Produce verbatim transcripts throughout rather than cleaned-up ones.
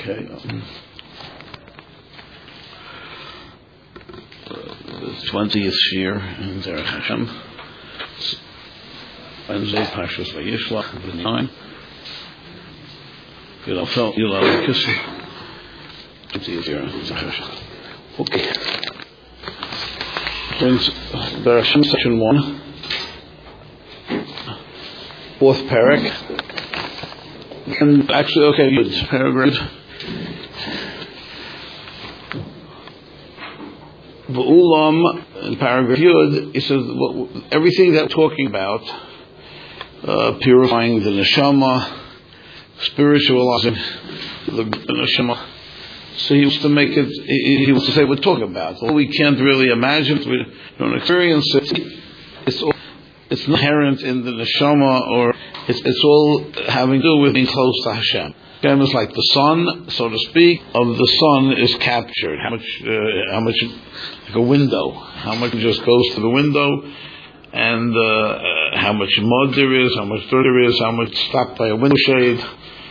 Okay. The twentieth year in Zerach Hashem. Wednesday, Pashas Vayishlach, B'nai. You'll feel, you'll have a kiss. twentieth year in Zerach Hashem. Okay. Friends, Zerach Hashem, section one. Fourth parak. And actually, okay, good. Paragraph. V'ulam, in paragraph Yud, it says well, everything that we're talking about, uh, purifying the neshama, spiritualizing the neshama. So he wants to make it, he, he wants to say what we're talking about. Although we can't really imagine, we don't experience it, it's all, it's not inherent in the neshama, or it's, it's all having to do with being close to Hashem. Hashem is like the sun, so to speak, of the sun is captured. How much, uh, how much, like a window. How much just goes to the window, and uh, uh, how much mud there is, how much dirt there is, how much stopped by a window shade.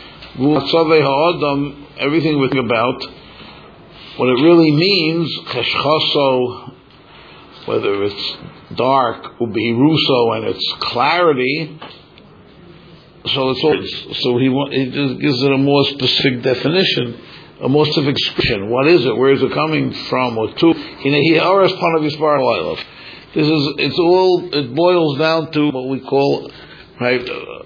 Everything we think about, what it really means, cheshchaso, whether it's dark, ubihiruso, and it's clarity. So it's all, so he he just gives it a more specific definition, a more specific description. What is it? Where is it coming from? Or to? He aras panav yisbar oilov. This is it's all. It boils down to what we call right.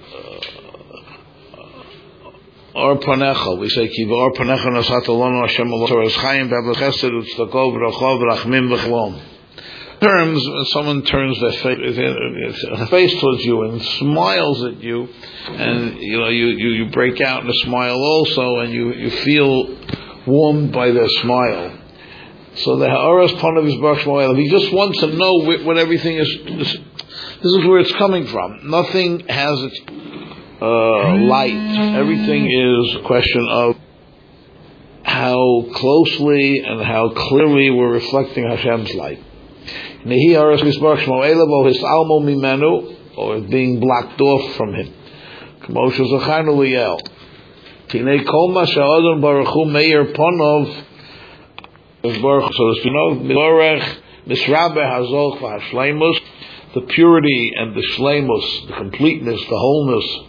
Or panecha. We say kiva or panecha nasat alonu Hashem alonu chayim b'avos chesed u'tzedakah v'rachov v'rachmim v'chlom. Terms, when someone turns their face, face towards you and smiles at you, and you know you, you, you break out in a smile also, and you, you feel warmed by their smile. So the ha'aras panav yisbarach shmoel, he just wants to know what everything is. This, this is where it's coming from. Nothing has its uh, light. Everything is a question of how closely and how clearly we're reflecting Hashem's light. Nehi aras misbarach shmoel his almo mimenu, or being blocked off from him. K'mo shezachanu liyel. Tinei kol ma she'adon baruch hu meir ponov baruch, so to know misorech misrabe hazol v'hashleimus, the purity and the shleimus, the completeness, the wholeness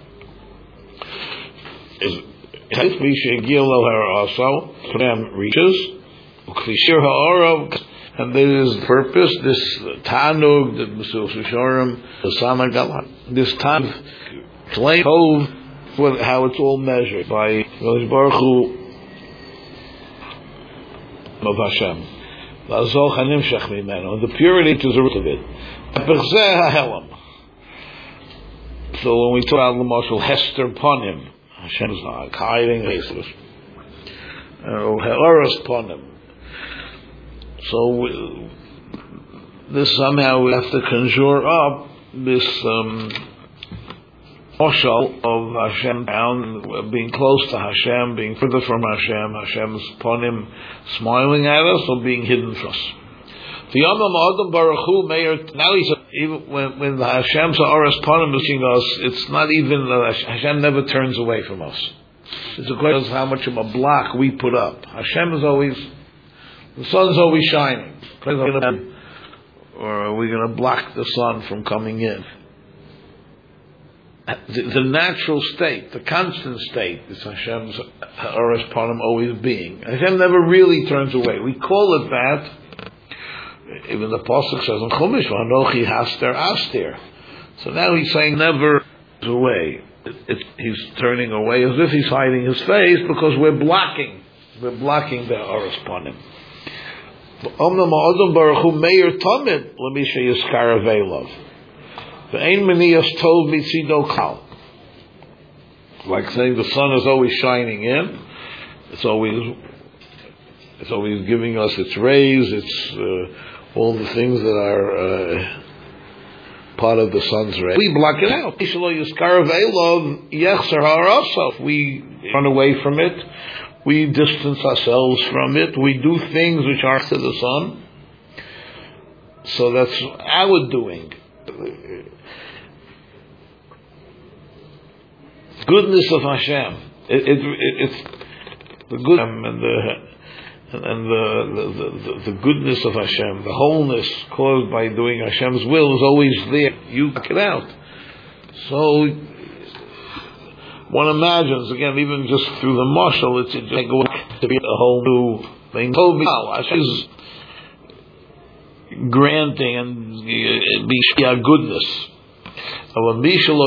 is Misha Gil El Haraso, Kram reaches, Ukvishir Ha'arav. And there is the purpose, this Tanug, the Mesil Shisharim, the Samagalan, this time, Tlaim Tov, how it's all measured by Baruch Hu of Hashem. L'azol Chanim Shech Mimenu, the purity is the root of it. B'chzeh HaHelam. So when we talk about the Mashal Hester Ponim, Hashem is not hiding faces. Or Ha'aras Ponim. So this somehow we have to conjure up this um, moshal of Hashem down, being close to Hashem, being further from Hashem, Hashem's upon him smiling at us, or being hidden from us. The Yom Adam Baruch Hu Meir. Now he said, even when when the Hashem's Aras Panim is seeing us, it's not even uh, Hashem never turns away from us. It's a question of how much of a block we put up. Hashem is always. The sun's always shining. Or are we going to block the sun from coming in? The, the natural state, the constant state, is Hashem's Ha'aras Panim always being. Hashem never really turns away. We call it that. Even the Pasuk says in Chumash, V'anochi haster astir. So now he's saying never away. It, it, he's turning away as if he's hiding his face because we're blocking. We're blocking the Ha'aras Panim. Omnam Adam Baruch Hu Meir Tamid L'Misha Yiskar Aveilov. Ve'ein Meniyas Tov Mitzido Kal. Like saying the sun is always shining in. It's always, it's always giving us its rays. It's uh, all the things that are uh, part of the sun's rays. We block it out. Yiskar Aveilov Yechzer Ha'arasov. We run away from it. We distance ourselves from it. We do things which are to the sun. So that's our doing. Goodness of Hashem. It, it, it, it's the good and the and the the, the the goodness of Hashem, the wholeness caused by doing Hashem's will is always there. You work it out. So one imagines again, even just through the marshal, it's like to be a whole new thing. Hashem is granting and be a goodness. Also.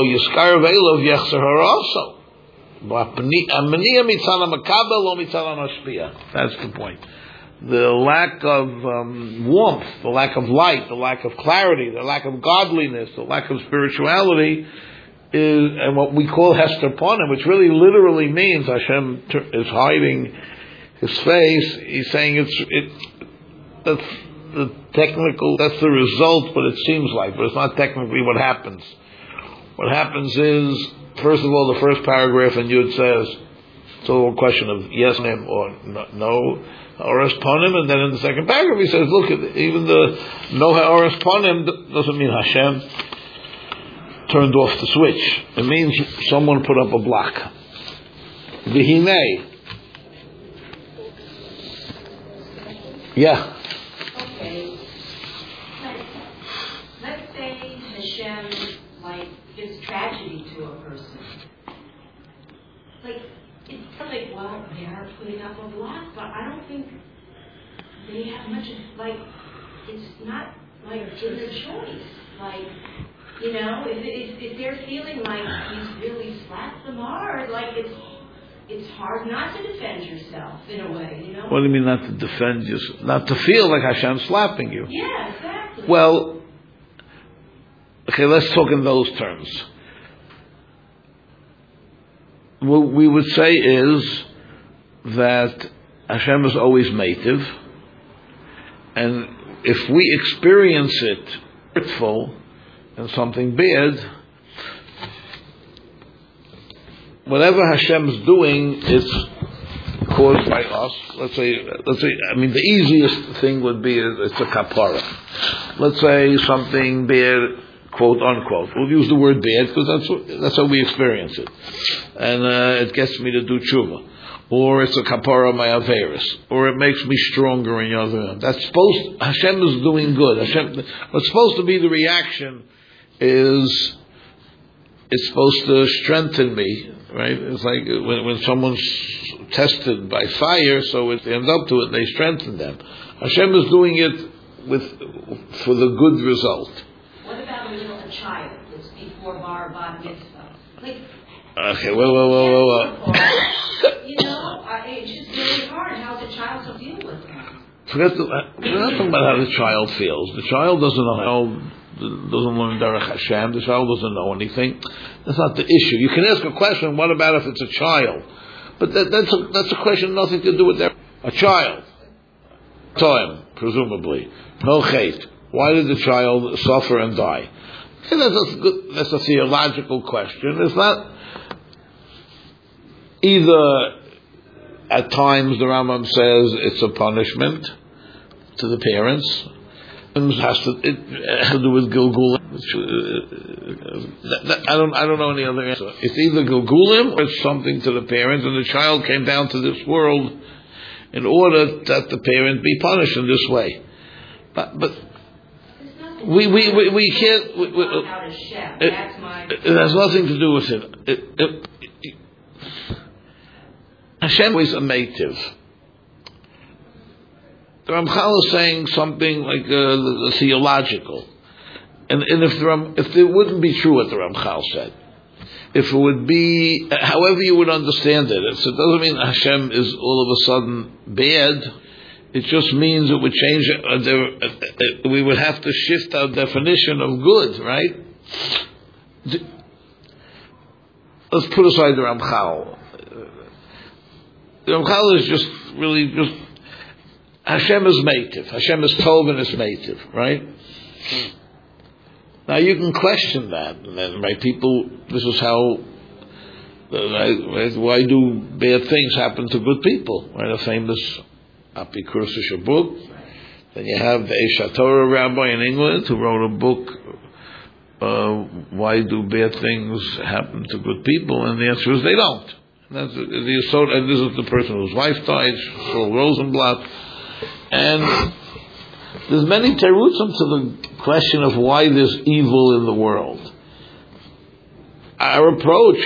That's the point. The lack of um, warmth, the lack of light, the lack of clarity, the lack of godliness, the lack of spirituality is, and what we call Hester Panim, which really literally means Hashem is hiding His face. He's saying it's it. That's the technical. That's the result, what it seems like, but it's not technically what happens. What happens is, first of all, the first paragraph in Yud says it's a question of yes or no Oras Panim, and then in the second paragraph he says, look, even the no Oras Panim doesn't mean Hashem turned off the switch. It means someone put up a block. V'hinei. Yeah. Okay. Let's say Hashem like gives tragedy to a person. Like it's like, well, they are putting up a block, but I don't think they have much of, like, it's not like it's a choice. Like, you know, if, if, if they're feeling like he's really slapped them hard, like it's it's hard not to defend yourself in a way, you know? What do you mean not to defend yourself? Not to feel like Hashem's slapping you? Yeah, exactly. Well, okay, let's talk in those terms. What we would say is that Hashem is always meitiv, and if we experience it hurtful and something bad, whatever Hashem's doing is caused by us. Let's say, let's say, I mean, the easiest thing would be it's a kapara. Let's say something bad, quote unquote. We'll use the word bad because that's that's how we experience it, and uh, it gets me to do tshuva, or it's a kapara my averis, or it makes me stronger in Yadam. That's supposed. Hashem is doing good. Hashem. What's supposed to be the reaction is it's supposed to strengthen me, right? It's like when when someone's tested by fire, so it, they end up to it, they strengthen them. Hashem is doing it with for the good result. What about a little child that's before bar bat mitzvah? Like, okay, well, well, well, well, well. You know, I, it's just really hard. How's a child to deal with that? Forget the, we're not talking about how the child feels. The child doesn't know how. Doesn't learn Derech Hashem. The child doesn't know anything. That's not the issue. You can ask a question. What about if it's a child? But that, that's a, that's a question nothing to do with their a child. Time, presumably, no chait. Why did the child suffer and die? Okay, that's a good, that's a theological question. It's not either. At times, the Rambam says it's a punishment to the parents. Has to, it has to do with Gilgulim. I don't, I don't know any other answer. It's either Gilgulim or it's something to the parents, and the child came down to this world in order that the parent be punished in this way. But, but we, we, we, we can't. We, we, it, it has nothing to do with it. it, it, it Hashem is a meitiv. The Ramchal is saying something like uh, theological, and, and if the Ram, if it wouldn't be true what the Ramchal said, if it would be however you would understand it, it doesn't mean Hashem is all of a sudden bad. It just means it would change. Uh, there, uh, we would have to shift our definition of good, right? Let's put aside the Ramchal. The Ramchal is just really just. Hashem is meitiv. Hashem is tov and is meitiv, right? Now you can question that, and then right? People, this is how. Right, why do bad things happen to good people? Right? A famous Apikursish book. Then you have the Eish HaTorah rabbi in England who wrote a book. Uh, why do bad things happen to good people? And the answer is they don't. That's the, the and this is the person whose wife died, Saul Rosenblatt. And there's many terutzim to the question of why there's evil in the world. Our approach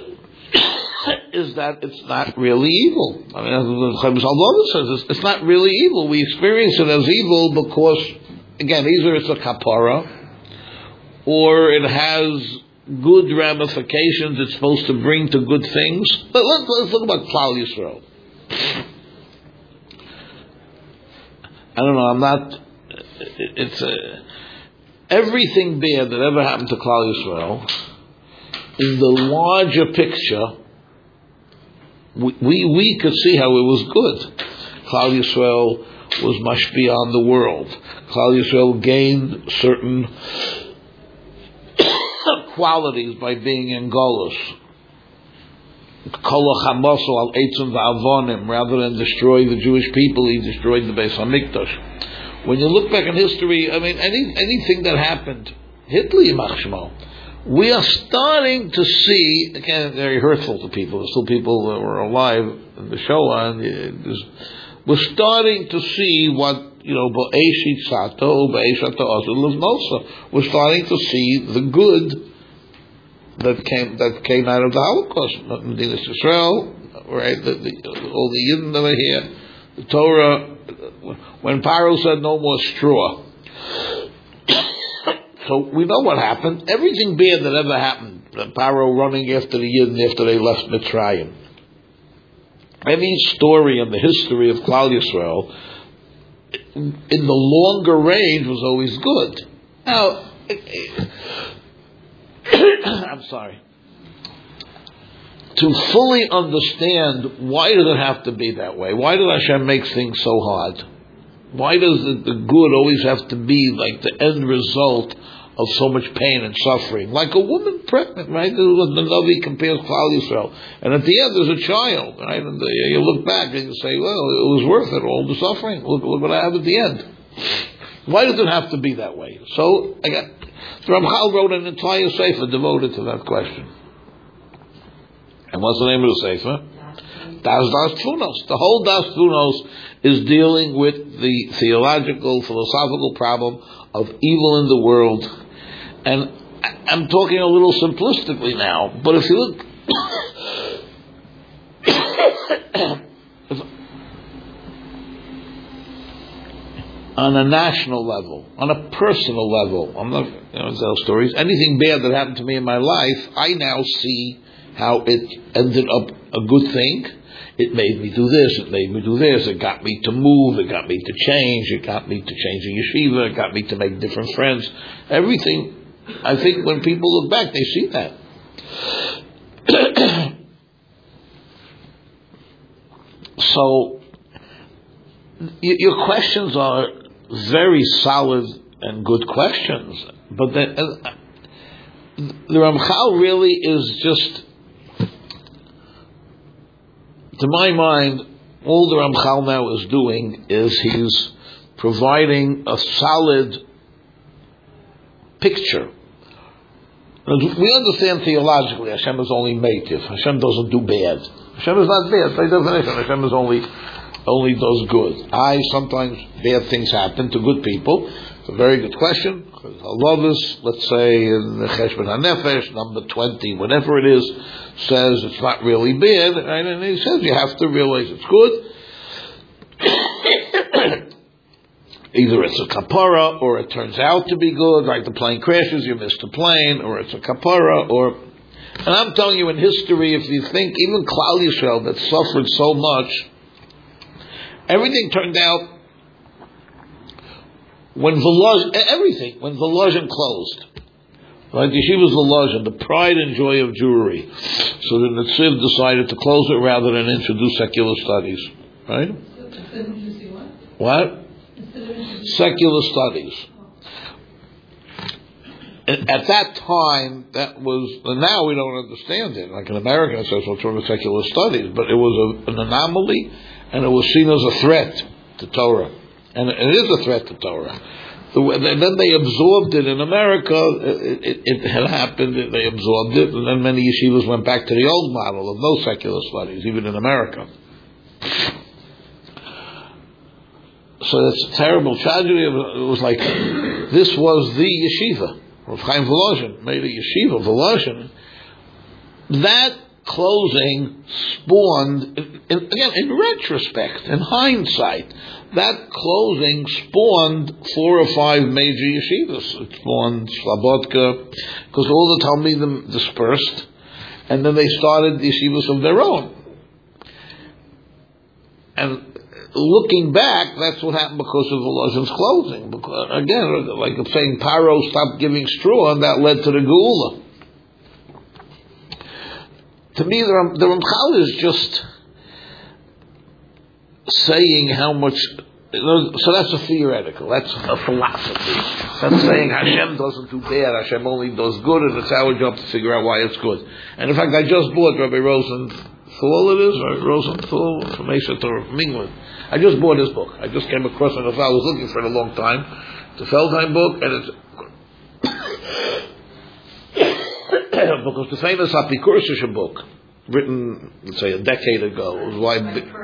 is that it's not really evil. I mean, as the Chaim Salvador says, it's, it's not really evil. We experience it as evil because, again, either it's a kapara, or it has good ramifications it's supposed to bring to good things. But let's, let's look about Klal Yisrael. I don't know, I'm not, it's a, everything bad that ever happened to Klal Yisrael, in the larger picture, we, we, we could see how it was good. Klal Yisrael was mashpia on the world. Klal Yisrael gained certain qualities by being in Golus. Rather than destroy the Jewish people, he destroyed the Beis Hamikdash. When you look back in history, I mean, any, anything that happened, Hitler, Yimach, we are starting to see, again, very hurtful to people. There's still people that were alive in the Shoah, and we're starting to see what, you know, we're starting to see the good that came that came out of the Holocaust. Medina Israel, right? The, the, all the Yidden that are here, the Torah. When Paro said no more straw, so we know what happened. Everything bad that ever happened, Paro running after the Yidden after they left Mitzrayim. Any story in the history of Klal Yisrael, in the longer range, was always good. Now, I'm sorry. To fully understand why does it have to be that way? Why does Hashem make things so hard? Why does the, the good always have to be like the end result of so much pain and suffering? Like a woman pregnant, right? The Navi compares Klal Yisrael, and at the end there's a child, right? And the, you look back and you say, well, it was worth it, all the suffering. Look, look what I have at the end. Why does it have to be that way? So, again, the Ramchal wrote an entire sefer devoted to that question. And what's the name of the sefer? Das Das Tfunos. The whole Das Tfunos is dealing with the theological, philosophical problem of evil in the world. And I'm talking a little simplistically now, but if you look on a national level, on a personal level, I'm not going to tell stories. Anything bad that happened to me in my life, I now see how it ended up a good thing. It made me do this, it made me do this, it got me to move, it got me to change, it got me to change a yeshiva, it got me to make different friends. Everything, I think when people look back, they see that. So, your questions are very solid and good questions, but the, uh, the Ramchal really is just, to my mind, all the Ramchal now is doing is he's providing a solid picture. We understand theologically Hashem is only meitiv. Hashem doesn't do bad. Hashem is not bad by definition. Hashem is only only does good. I sometimes bad things happen to good people. It's a very good question. Halavos, let's say in the Cheshbon HaNefesh, number twenty, whatever it is, says it's not really bad, right? And he says you have to realize it's good. Either it's a kapara, or it turns out to be good, like the plane crashes, you missed the plane, or it's a kapara, or... And I'm telling you, in history, if you think, even Klal Yisrael that suffered so much, everything turned out when Volozhin, everything, when Volozhin closed. Like Yeshiva's Volozhin, the pride and joy of Jewry. So the Netziv decided to close it rather than introduce secular studies. Right? What? Secular studies. At that time, that was, and now we don't understand it. Like in America, it says what's wrong with secular studies, but it was a, an anomaly, and it was seen as a threat to Torah. And it is a threat to Torah. And then they absorbed it in America. It, it, it had happened. They absorbed it, and then many yeshivas went back to the old model of no secular studies, even in America. So it's a terrible tragedy. It was like this was the yeshiva. Rav Chaim Volozhin made a yeshiva, Volozhin. That closing spawned, in, in, again, in retrospect, in hindsight, that closing spawned four or five major yeshivas. It spawned Slobodka, because all the Talmidim dispersed, and then they started yeshivas of their own. And looking back, that's what happened because of Volozhin's closing. Because, again, like saying Paro stopped giving straw, and that led to the Geula. To me, the, Ram, the Ramchal is just saying how much. So that's a theoretical. That's a philosophy. That's saying Hashem doesn't do bad. Hashem only does good, and it's our job to figure out why it's good. And in fact, I just bought Rabbi Rosenthal. It is right? Rosenthal from Esha Torah from England. I just bought his book. I just came across it. I was looking for it a long time. It's a Feldheim book, and it's because the famous Apikursisha book, written, let's say, a decade ago, was why.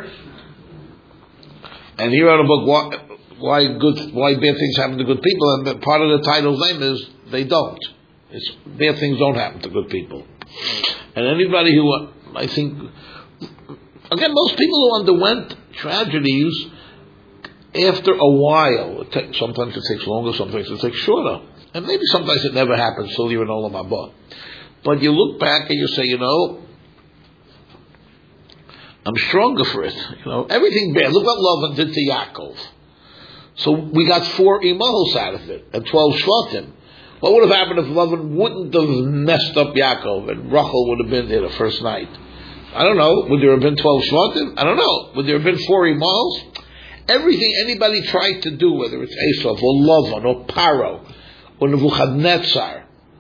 And he wrote a book, why, why good, why bad things happen to good people, and part of the title's name is they don't. It's bad things don't happen to good people. And anybody who, I think, again, most people who underwent tragedies, after a while, it takes, sometimes it takes longer, sometimes it takes shorter, and maybe sometimes it never happens till you're in Olam Haba. But you look back and you say, you know, I'm stronger for it. You know, everything bad. Look what Lavan did to Yaakov. So we got four imahos out of it and twelve shvatim. What would have happened if Lavan wouldn't have messed up Yaakov and Rachel would have been there the first night? I don't know. Would there have been twelve shvatim? I don't know. Would there have been four imahos? Everything anybody tried to do, whether it's Esav or Lavan or Paro or Nebuchadnezzar,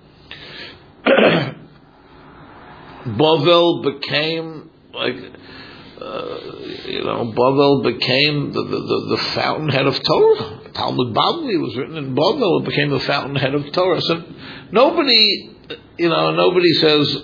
Bavel became like, uh, you know, Bavel became the, the, the, the fountainhead of Torah. Talmud Bavli was written in Bavel. It became the fountainhead of Torah. So nobody, you know, nobody says,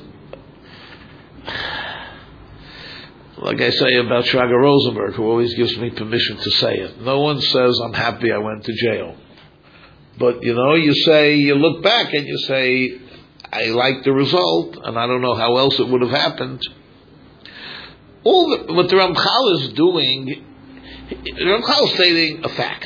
like I say about Shraga Rosenberg, who always gives me permission to say it. No one says, I'm happy I went to jail. But, you know, you say, you look back and you say, I like the result, and I don't know how else it would have happened. All the, what the Ramchal is doing, the Ramchal is stating a fact.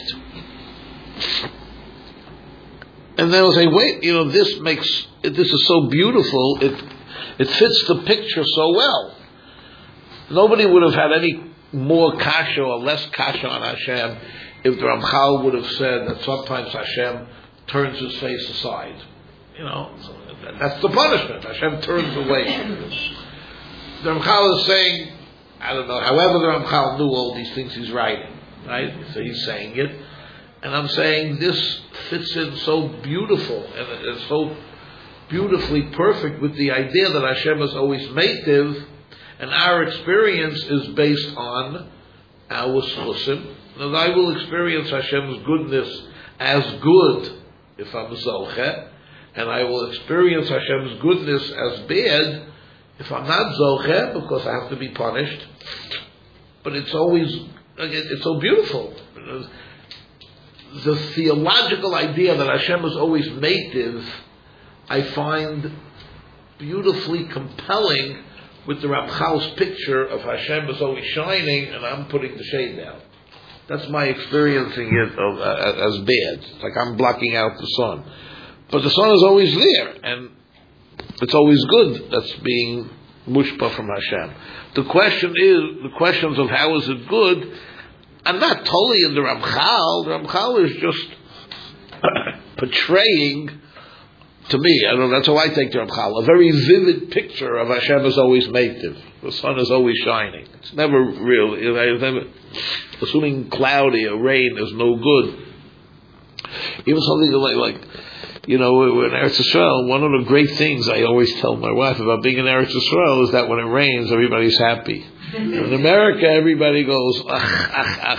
And they'll say, wait, you know, this makes, this is so beautiful, it it fits the picture so well. Nobody would have had any more kasha or less kasha on Hashem if the Ramchal would have said that sometimes Hashem turns his face aside. You know, so that's the punishment. Hashem turns away. The Ramchal is saying, I don't know, however the Ramchal knew all these things he's writing, right? So he's saying it. And I'm saying this fits in so beautiful, and it's so beautifully perfect with the idea that Hashem is always meitiv, and our experience is based on our solusim. And I will experience Hashem's goodness as good if I'm zocheh, and I will experience Hashem's goodness as bad if I'm not zocheh, because I have to be punished. But it's always, it's so beautiful. The theological idea that Hashem is always meitiv, I find beautifully compelling with the Ramchal's picture of Hashem is always shining and I'm putting the shade down. That's my experiencing it of, uh, as bad. It's like I'm blocking out the sun. But the sun is always there, and it's always good that's being mushpa from Hashem. The question is, the questions of how is it good, I'm not totally in the Ramchal. The Ramchal is just portraying, to me, I don't know, that's how I take the Ramchal, a very vivid picture of Hashem is always meitiv. The sun is always shining. It's never real. It's never, assuming cloudy or rain is no good. Even something like, like you know, in Eretz Yisrael, one of the great things I always tell my wife about being in Eretz Yisrael is that when it rains, everybody's happy. In America, everybody goes, ach, ach, ach.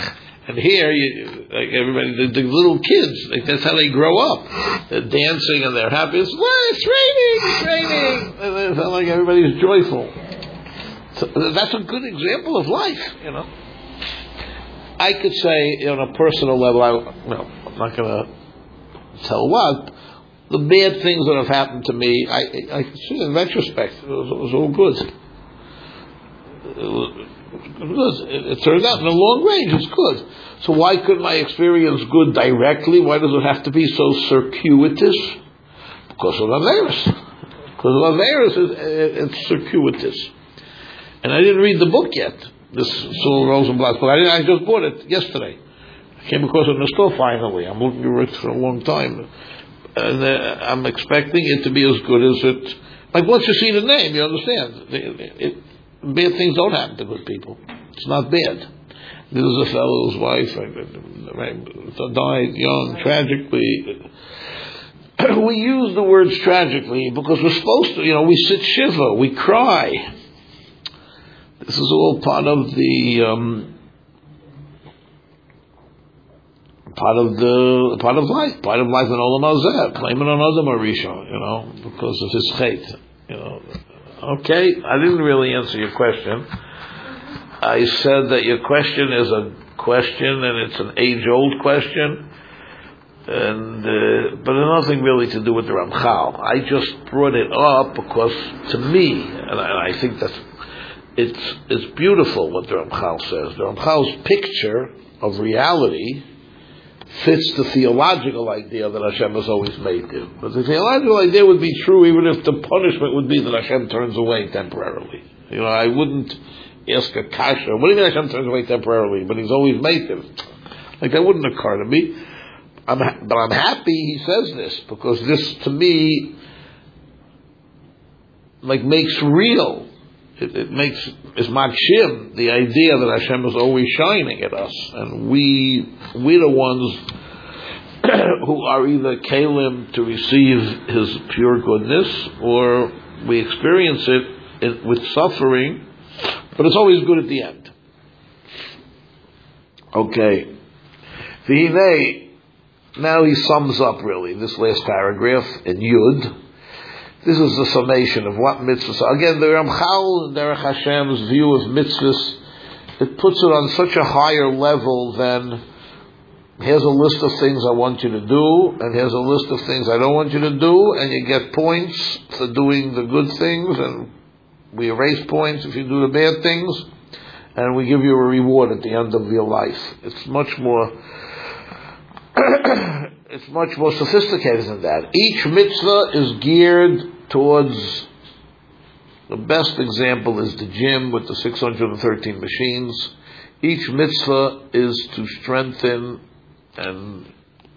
And here, you, like everybody, the, the little kids, like that's how they grow up. They're dancing and they're happy. It's, well, it's raining, it's raining. And they feel like everybody's joyful. So that's a good example of life, you know. I could say, on a personal level, I, well, I'm not going to tell what, the bad things that have happened to me, I, I can see in retrospect, it was, it was all good. It, was, it, was, it, it turned out in the long range, it's good. So why couldn't my experience good directly? Why does it have to be so circuitous? Because of Averis. Because of Averis, it, it's circuitous. And I didn't read the book yet, this Saul Rosenblatt book. I, didn't, I just bought it yesterday. I came across it in the store finally. I'm looking for it for a long time. And uh, I'm expecting it to be as good as it... Like, once you see the name, you understand. It, it, bad things don't happen to good people. It's not bad. This is a fellow's wife, died young, tragically. We use the words tragically because we're supposed to, you know, we sit shiva, we cry. This is all part of the um, part of the part of life, part of life in Olam Hazeh, blaming on Adam Arisha, you know, because of his hate, you know. Okay, I didn't really answer your question. I said that your question is a question and it's an age-old question, and uh, but it's nothing really to do with the Ramchal. I just brought it up because, to me, and I, and I think that's it's it's beautiful what the Ramchal says. The Ramchal's picture of reality fits the theological idea that Hashem has always made it. But the theological idea would be true even if the punishment would be that Hashem turns away temporarily. You know, I wouldn't ask a kasha, what do you mean Hashem turns away temporarily? But He's always made it. Like, that wouldn't occur to me. I'm, but I'm happy He says this, because this, to me, like, makes real. It, it makes, is makshim, the idea that Hashem is always shining at us. And we, we're the ones who are either kalim to receive His pure goodness, or we experience it in, with suffering, but it's always good at the end. Okay. V'hinei, now he sums up really this last paragraph in Yud. This is the summation of what mitzvahs are. Again, the Ramchal, Derech Hashem's view of mitzvahs, it puts it on such a higher level than here's a list of things I want you to do, and here's a list of things I don't want you to do, and you get points for doing the good things, and we erase points if you do the bad things, and we give you a reward at the end of your life. It's much more it's much more sophisticated than that. Each mitzvah is geared towards, the best example is the gym with the six hundred thirteen machines. Each mitzvah is to strengthen and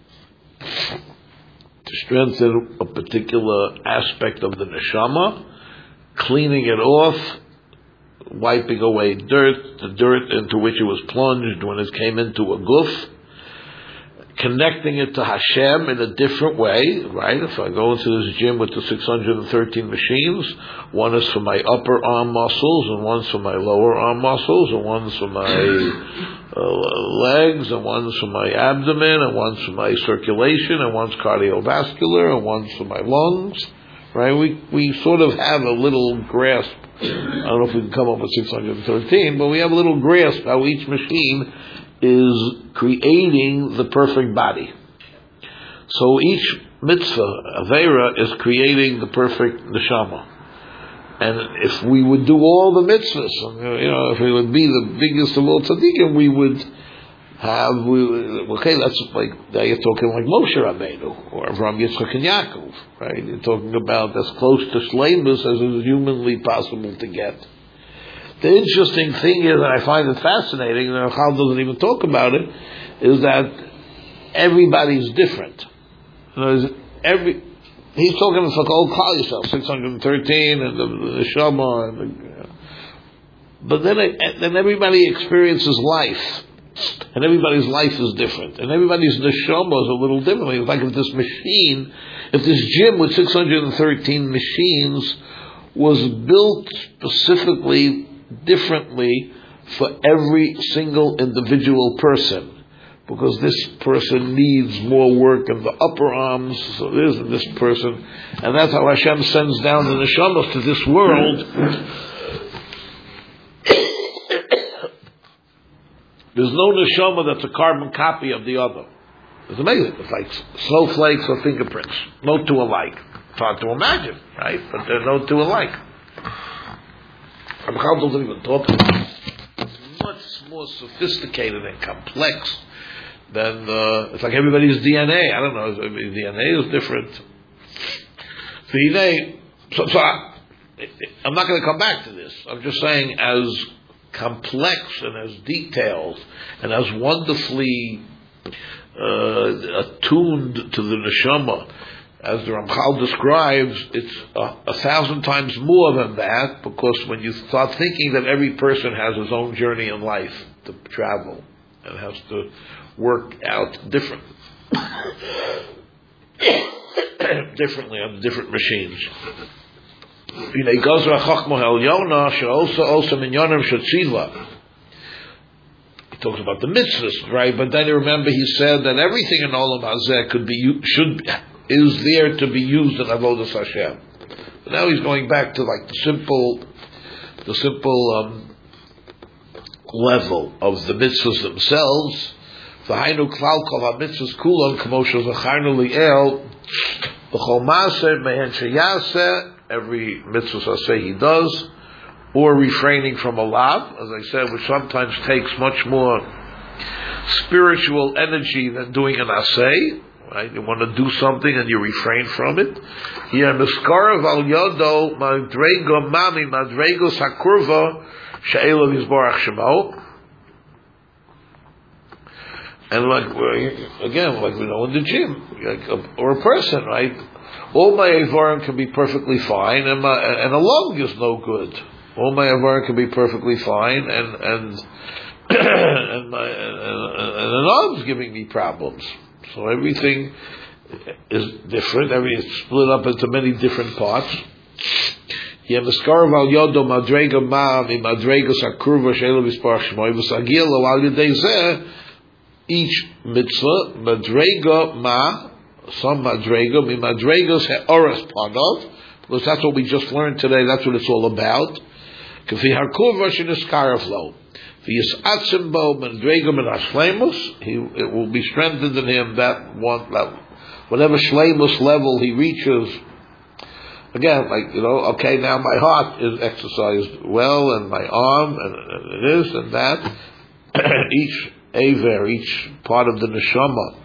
to strengthen a particular aspect of the neshama, cleaning it off, wiping away dirt, the dirt into which it was plunged when it came into a guf, connecting it to Hashem in a different way, right? If I go into this gym with the six hundred thirteen machines, one is for my upper arm muscles, and one's for my lower arm muscles, and one's for my uh, legs, and one's for my abdomen, and one's for my circulation, and one's cardiovascular, and one's for my lungs, right? We we sort of have a little grasp. I don't know if we can come up with six hundred thirteen, but we have a little grasp how each machine is creating the perfect body. So each mitzvah, Aveira, is creating the perfect neshama. And if we would do all the mitzvahs, you know, if we would be the biggest of all tzaddikim, we would have, we, okay, that's like, now you're talking like Moshe Rabbeinu, or Avraham, Yitzchak, and Yaakov, right? You're talking about as close to shleimus as is humanly possible to get. The interesting thing is, and I find it fascinating, and Rachel doesn't even talk about it, is that everybody's different. You know, every, he's talking about the old Klal Yisrael, six hundred thirteen, and the, the Shama, and the, you know. But then, it, then everybody experiences life, and everybody's life is different, and everybody's neshama is a little differently. It's like if this machine, if this gym with six hundred thirteen machines was built specifically differently for every single individual person, because this person needs more work in the upper arms, so there isn't this person. And that's how Hashem sends down the neshamas to this world. There's no neshama that's a carbon copy of the other. It's amazing. It's like snowflakes or fingerprints. No two alike. It's hard to imagine, right? But they're no two alike. Ramchal doesn't even talk about it. It's much more sophisticated and complex than, uh, it's like everybody's D N A. I don't know, D N A is different. D N A, so, so I, I'm not going to come back to this. I'm just saying, as complex and as detailed and as wonderfully uh, attuned to the neshama as the Ramchal describes, it's a, a thousand times more than that, because when you start thinking that every person has his own journey in life to travel and has to work out different differently on different machines. He talks about the mitzvahs, right? But then you remember he said that everything in Olam Hazeh could be, should be, is there to be used in Avodas Hashem. But now he's going back to like the simple, the simple um, level of the mitzvahs themselves. V'hainu klal kol ha-mitzvahs kulon k'mo shezacharnu li'el b'chol ma'aseh mehen sheyaseh, every mitzvah say he does, or refraining from a lav, as I said, which sometimes takes much more spiritual energy than doing an aseh. Right? You want to do something and you refrain from it. Here, miskarav al yodo madrego mami madregos hakurva she'elav yizbarach shemo. And like again, like we know in the gym, like a, or a person, right? All my avarim can be perfectly fine, and my and a lung is no good. All my avarim can be perfectly fine, and and and my and, and an arm's giving me problems. So everything is different. Every it's split up into many different parts. Each mitzvah madrega ma, some madrega mi madregos he'oras panov, because that's what we just learned today. That's what it's all about. K'fi harkuva sheniskarav lo. He it will be strengthened in him that one level. Whatever shleimus level he reaches, again, like, you know, okay, now my heart is exercised well, and my arm, and, and this and that. Each aver, each part of the neshama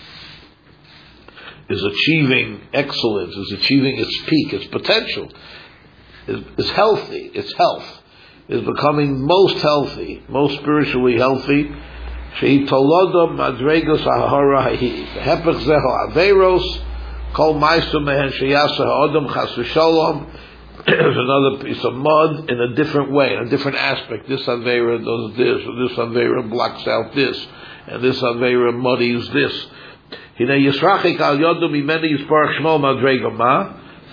is achieving excellence, is achieving its peak, its potential, is, is healthy, its health. Is becoming most healthy, most spiritually healthy. Shehi toloda madregos aharahi. Hepech zeho averos. Kol ma'asu mehen sheyasa ha'odam chas v'shalom. There's another piece of mud in a different way, in a different aspect. This avera does this, or this avera blocks out this, and this avera muddies this. Hine yisrachik al yodam imeni yisparach shmo madrega ma.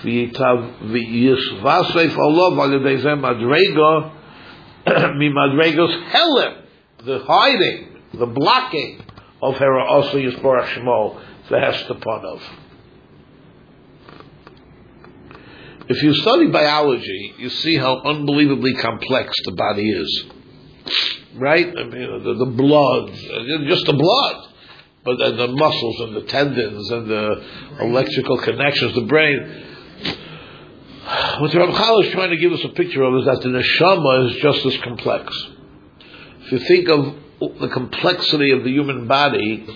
V'yisvasef olav al yedei zeh madrega. Mimadregos helem, the hiding, the blocking of Hera also Yisborach Shemo, the Hestaponov. If you study biology, you see how unbelievably complex the body is. Right? I mean, the, the blood, just the blood, but then the muscles and the tendons and the electrical connections, the brain. What the Ramchal is trying to give us a picture of is that the neshama is just as complex. If you think of the complexity of the human body,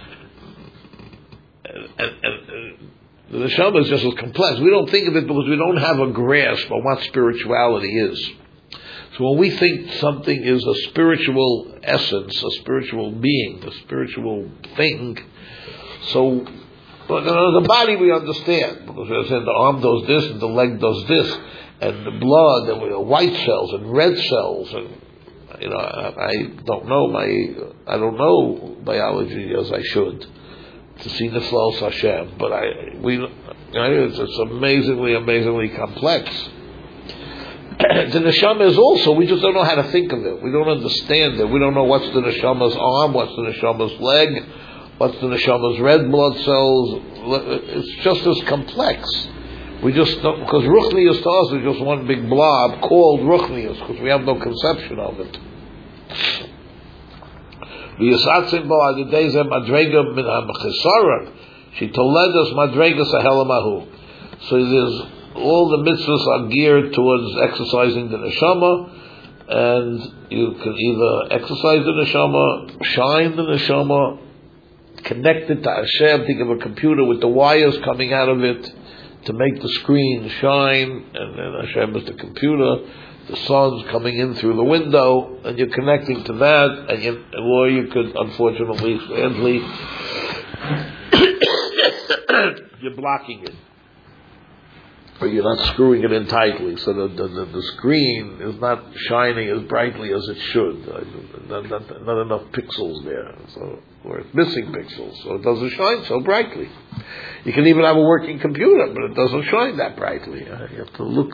and, and, and the neshama is just as complex. We don't think of it because we don't have a grasp on what spirituality is. So when we think something is a spiritual essence, a spiritual being, a spiritual thing, so but the body we understand, because we're saying the arm does this and the leg does this, and the blood, and we have white cells and red cells, and you know, I, I don't know my, I don't know biology as I should to see the flow of Hashem, but I, we, you know, it's, it's amazingly, amazingly complex. the neshama is also, we just don't know how to think of it. We don't understand it. We don't know what's the neshama's arm, what's the neshama's leg, what's the neshama's red blood cells. It's just as complex. We just don't, because ruchnius to us is just one big blob called ruchnius, because we have no conception of it. She told us madregas ahelamahu. So there's all the mitzvahs are geared towards exercising the neshama, and you can either exercise the neshama, shine the neshama, connect it to Hashem. Think of a computer with the wires coming out of it to make the screen shine, and then Hashem is the computer. The sun's coming in through the window, and you're connecting to that, and you, or you could, unfortunately, sadly, you're blocking it, or you're not screwing it in tightly, so that the, the, the screen is not shining as brightly as it should. Not, not, not enough pixels there, so, or it's missing pixels, so it doesn't shine so brightly. You can even have a working computer, but it doesn't shine that brightly. You have to look.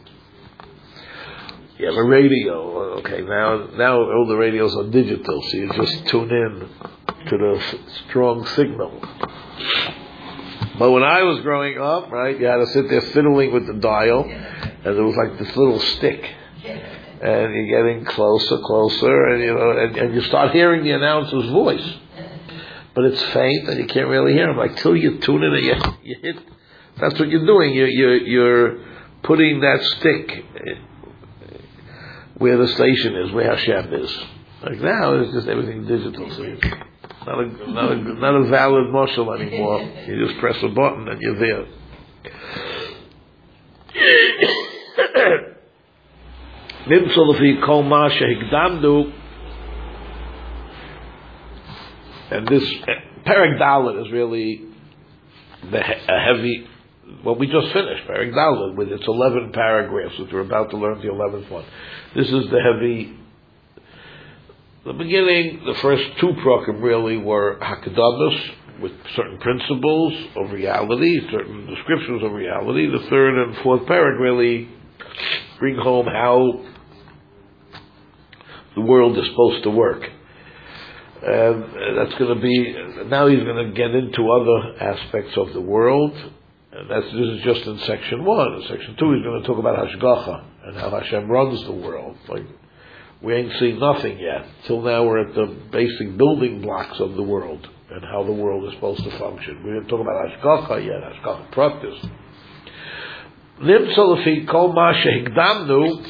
You have a radio. Okay, now now all the radios are digital, so you just tune in to the strong signal. But when I was growing up, right, you had to sit there fiddling with the dial, and it was like this little stick, and you're getting closer, closer, and you know, and, and you start hearing the announcer's voice, but it's faint, and you can't really hear him. Like till you tune in, and you, you hit. That's what you're doing. You you you're putting that stick where the station is, where Hashem is. Like now, it's just everything digital. So it's not a not a not a valid mashal anymore. You just press a button and you're there. And this Perek Dalet is really the he- a heavy. Well, we just finished Perek Dalet with its eleven paragraphs, which we're about to learn the eleventh one. This is the heavy. The beginning, the first two prakim really were hakadamas with certain principles of reality, certain descriptions of reality. The third and fourth parak really bring home how the world is supposed to work. And that's going to be, now he's going to get into other aspects of the world. And that's, this is just in section one. In section two, he's going to talk about Hashgacha and how Hashem runs the world. Like, we ain't seen nothing yet. Till now we're at the basic building blocks of the world and how the world is supposed to function. We didn't talk about Hashgacha yet, Hashgacha practice. Nimtza lefi kol ma shehigdamnu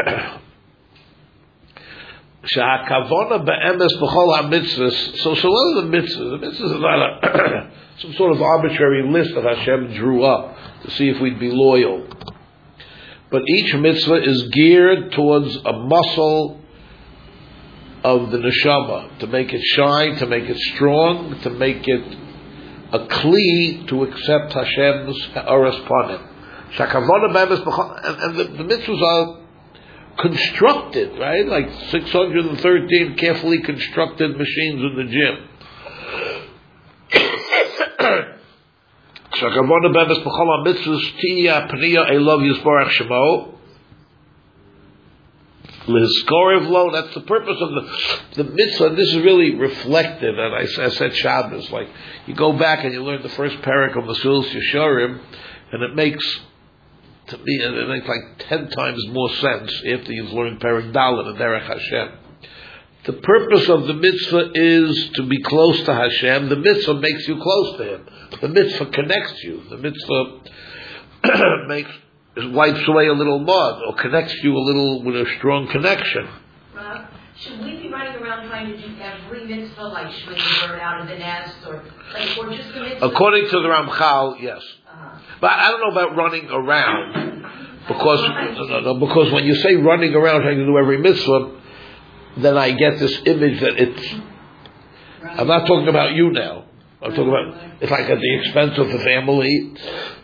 shehakavona be'emes b'chol ha-mitzvahs. So, so what are the mitzvahs? The mitzvahs is not a some sort of arbitrary list that Hashem drew up to see if we'd be loyal. But each mitzvah is geared towards a muscle of the neshama, to make it shine, to make it strong, to make it a kli to accept Hashem's oras panim. And, and the, the mitzvahs are constructed, right? Like six hundred thirteen carefully constructed machines in the gym. Shakavona bemes b'chol mitzvahs tiya pniya elav yisbarach shemo lehizkorev lo. That's the purpose of the the mitzvah. And this is really reflected. And I, I said Shabbos, like you go back and you learn the first parak of Mesilas Yesharim, and it makes to me it makes like ten times more sense after you've learned Perek Dalet and Derech Hashem. The purpose of the mitzvah is to be close to Hashem. The mitzvah makes you close to Him. The mitzvah connects you. The mitzvah makes wipes away a little mud or connects you a little with a strong connection. Rob, should we be running around trying to do every mitzvah, like shooting the bird out of the nest, or like, or just the mitzvah? According to the Ramchal, yes. Uh-huh. But I don't know about running around, because no, no, because when you say running around trying to do every mitzvah, then I get this image that it's. I'm not talking about you now. I'm talking about it's like at the expense of the family,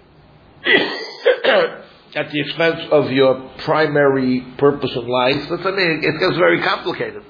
at the expense of your primary purpose in life. That's, I mean, it gets very complicated.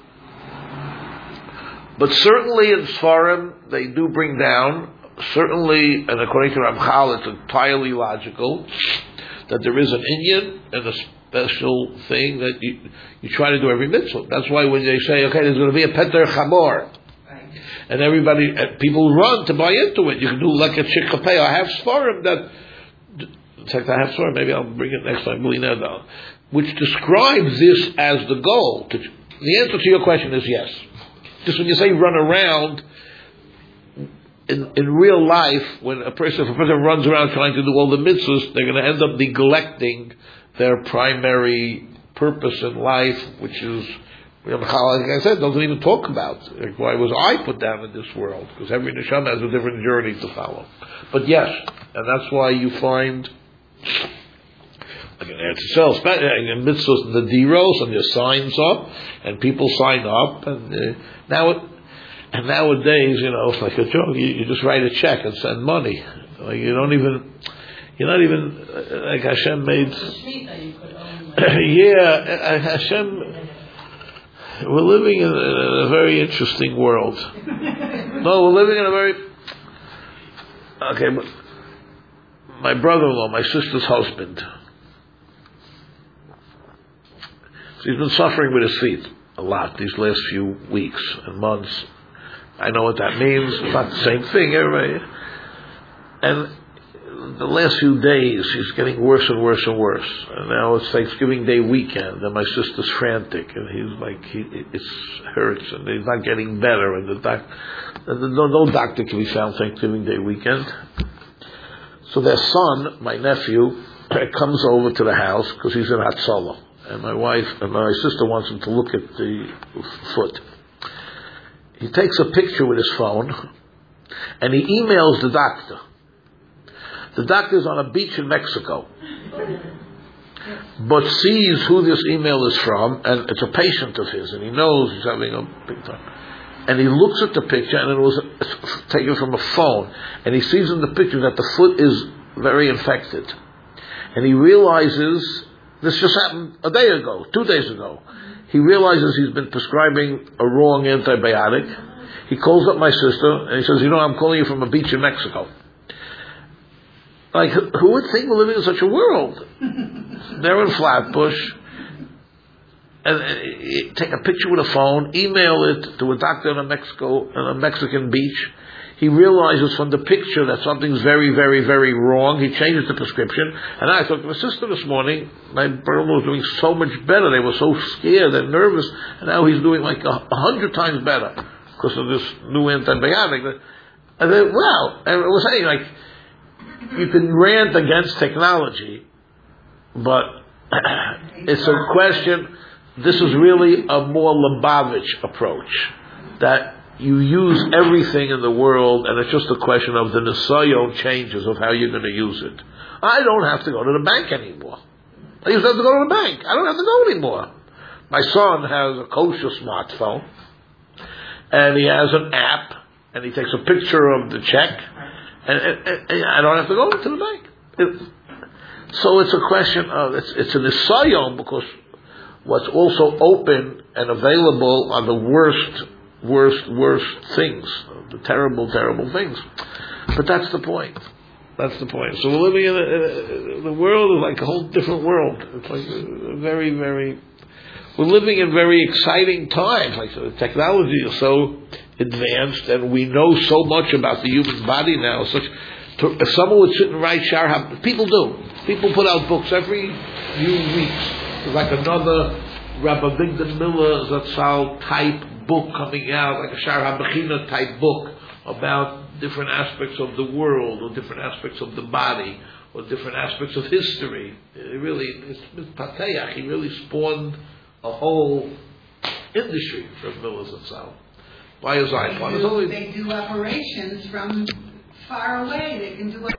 But certainly in Sfarim, they do bring down, certainly, and according to Ramchal, it's entirely logical, that there is an inyan and a special thing that you you try to do every mitzvah. That's why when they say, okay, there's going to be a Peter Chamor, and everybody, people run to buy into it. You can do like a Chikapei. I have Sforim that, in fact, I have Sforim, maybe I'll bring it next time, which describes this as the goal. The answer to your question is yes. Just when you say run around, in, in real life, when a person, if a person runs around trying to do all the mitzvahs, they're going to end up neglecting their primary purpose in life, which is, like I said, doesn't even talk about. Like, why was I put down in this world? Because every neshama has a different journey to follow. But yes, and that's why you find, like in Eretz Yisrael, in mitzvahs, the diros, and there's signs up, and people sign up, and uh, now, it, and nowadays, you know, it's like a joke. You, you just write a check and send money. Like you don't even, you're not even like Hashem made. Yeah, Hashem. We're living in a, in a very interesting world. No, we're living in a very... Okay, but my brother-in-law, my sister's husband, he's been suffering with his feet a lot these last few weeks and months. I know what that means. It's not the same thing, everybody. And the last few days, he's getting worse and worse and worse. And now it's Thanksgiving Day weekend, and my sister's frantic, and he's like, he, it hurts, and he's not getting better, and the doc, and no, no doctor can be found Thanksgiving Day weekend. So their son, my nephew, comes over to the house because he's in Hatzalah, and my wife and my sister wants him to look at the foot. He takes a picture with his phone, and he emails the doctor. The doctor's on a beach in Mexico, but sees who this email is from, and it's a patient of his, and he knows he's having a big time. And he looks at the picture, and it was taken from a phone, and he sees in the picture that the foot is very infected. And he realizes, this just happened a day ago, two days ago. He realizes he's been prescribing a wrong antibiotic. He calls up my sister, and he says, you know, I'm calling you from a beach in Mexico. Like, who would think we're living in such a world? They're in Flatbush, and uh, take a picture with a phone, email it to a doctor in a Mexico, in a Mexican beach. He realizes from the picture that something's very, very, very wrong. He changes the prescription. And I talked to my sister this morning. My brother was doing so much better. They were so scared and nervous, and now he's doing like a, a hundred times better because of this new antibiotic. And then, wow! And I was saying, like, you can rant against technology, but it's a question, this is really a more Lubavitch approach, that you use everything in the world, and it's just a question of the Nisayon changes of how you're going to use it. I don't have to go to the bank anymore. I used to have to go to the bank. I don't have to go anymore. My son has a kosher smartphone, and he has an app, and he takes a picture of the check, and, and, and I don't have to go to the bank. It, so it's a question of, it's, it's a nisayon, because what's also open and available are the worst, worst, worst things, the terrible, terrible things. But that's the point. That's the point. So we're living in, a, in a, the world is like a whole different world. It's like a very, very, we're living in very exciting times. Like the technology is so advanced, and we know so much about the human body now. Such, to, if someone would sit and write Shar, people do. People put out books every few weeks. There's like another Rabbi Bigdan Miller Zatzal type book coming out, like a Shar HaBechina type book about different aspects of the world, or different aspects of the body, or different aspects of history. It really, it's Patayach. He really spawned a whole industry from Miller Zatzal. By his iPhone. They do, they do operations from far away. They can do